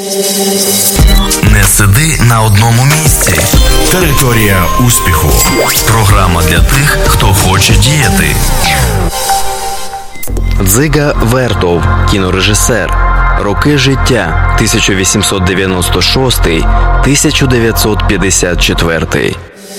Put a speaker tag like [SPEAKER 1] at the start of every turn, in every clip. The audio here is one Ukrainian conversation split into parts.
[SPEAKER 1] Не сиди на одному місці. Територія успіху. Програма для тих, хто хоче діяти.
[SPEAKER 2] Дзига Вертов, кінорежисер. Роки життя 1896-1954.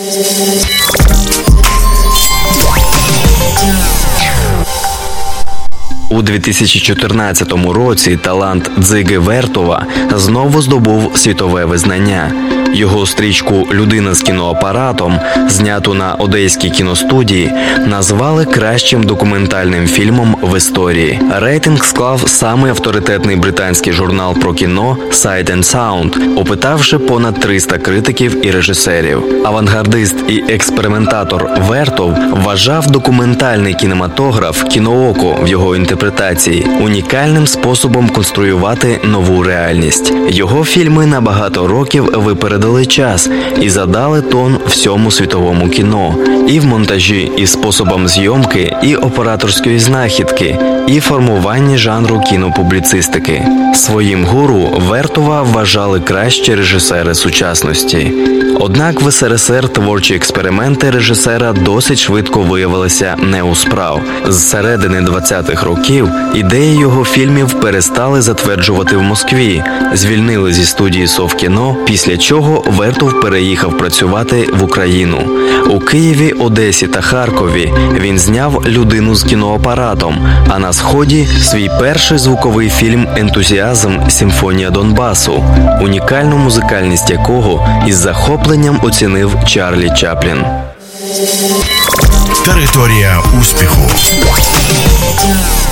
[SPEAKER 2] У 2014 році талант Дзиги Вертова знову здобув світове визнання. Його стрічку «Людина з кіноапаратом», зняту на Одеській кіностудії, назвали кращим документальним фільмом в історії. Рейтинг склав самий авторитетний британський журнал про кіно Sight and Sound, опитавши понад 300 критиків і режисерів. Авангардист і експериментатор Вертов вважав документальний кінематограф, кінооко в його інтерпретації, унікальним способом конструювати нову реальність. Його фільми на багато років випередили час і задали тон всьому світовому кіно. І в монтажі, і способом зйомки, і операторської знахідки, і формуванні жанру кінопубліцистики. Своїм гуру Вертова вважали кращі режисери сучасності. Однак в СРСР творчі експерименти режисера досить швидко виявилися не у справ. З середини 20-х років ідеї його фільмів перестали затверджувати в Москві, звільнили зі студії Совкіно, після чого Вертов переїхав працювати в Україну. У Києві, Одесі та Харкові він зняв «Людину з кіноапаратом», а на Сході – свій перший звуковий фільм «Ентузіазм. Симфонія Донбасу», унікальну музикальність якого із захопленням оцінив Чарлі Чаплін.
[SPEAKER 1] Територія успіху.